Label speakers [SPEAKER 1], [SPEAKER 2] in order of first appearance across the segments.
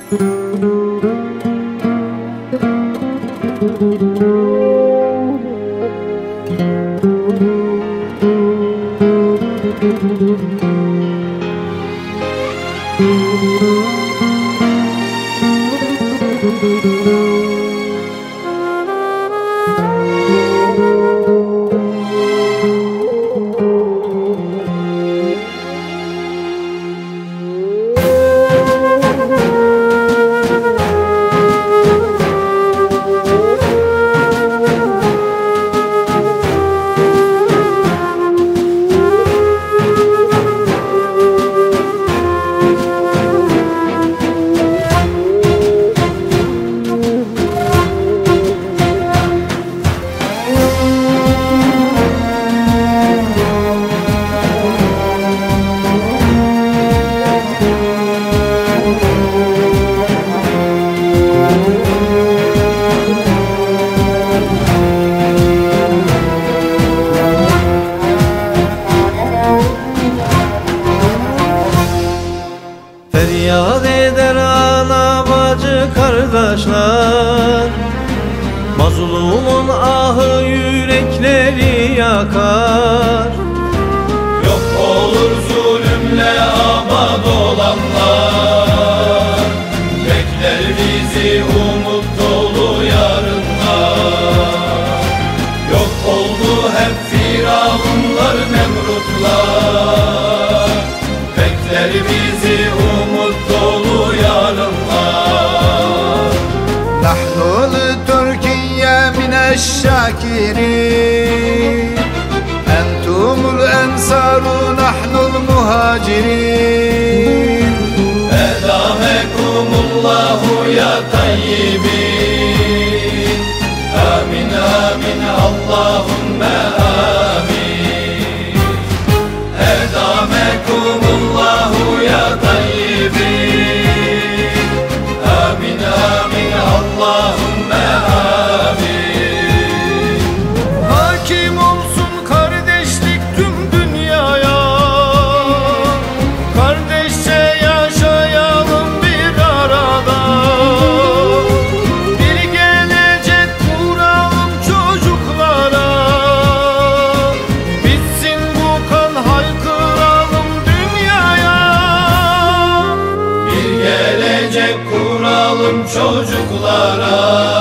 [SPEAKER 1] Feryat eder ana bacı kardeşler, mazlumun ahı yürekleri yakar.
[SPEAKER 2] Yok olur zulümle abad olanlar, bekler bizi umut dolu yarınlar. Yok oldu hep firavunlar, nemrutlar, bekler bizi umut dolu yarınlar.
[SPEAKER 3] Nahnul Türkiye mineşşakirin, entumul ensaru nahnul muhacirin.
[SPEAKER 2] Edamekumullahu ya tayyibin, amin amin Allahümme amin. Edamekumullahu ya tayyibin, amin amin Allahümme amin.
[SPEAKER 3] Hakim olsun kardeşlik tüm dünyaya, kardeşçe yaşayalım bir arada. Bir gelecek kuralım çocuklara, bitsin bu kan haykıralım dünyaya.
[SPEAKER 2] Bir gelecek kuralım çocuklara,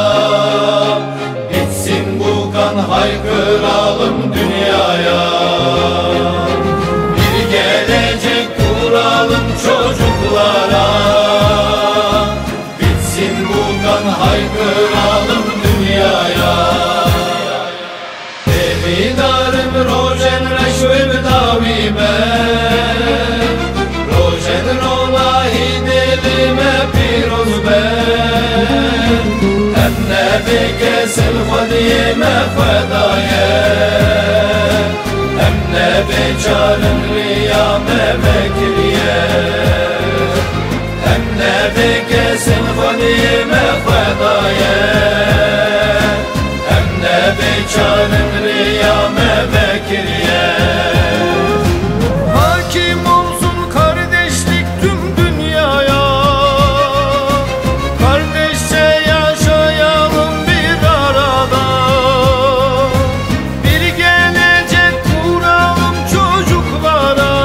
[SPEAKER 2] bitsin bu kan haykıralım dünyaya. Bir gelecek kuralım çocuklara, bitsin bu kan haykıralım dünyaya. Evidarım rojen reşvim davime, rojen rolahi dilime piroz ben. Emne bekesil khudiyeme fedaye, emne beçarın riyame vekiliye. Emne bekesil khudiyeme fedaye, emne beçarın riyame vekiliye.
[SPEAKER 3] Hakim olsun kardeşlik tüm dünyaya, kardeşçe yaşayalım bir arada. Bir gelecek kuralım çocuklara,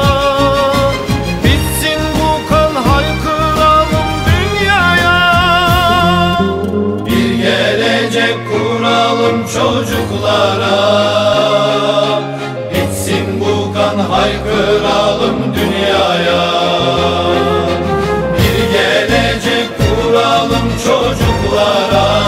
[SPEAKER 3] bitsin bu kan haykıralım dünyaya.
[SPEAKER 2] Bir gelecek kuralım çocuklara, bitsin bu kan haykıralım dünyaya. Bir gelecek kuralım çocuklara,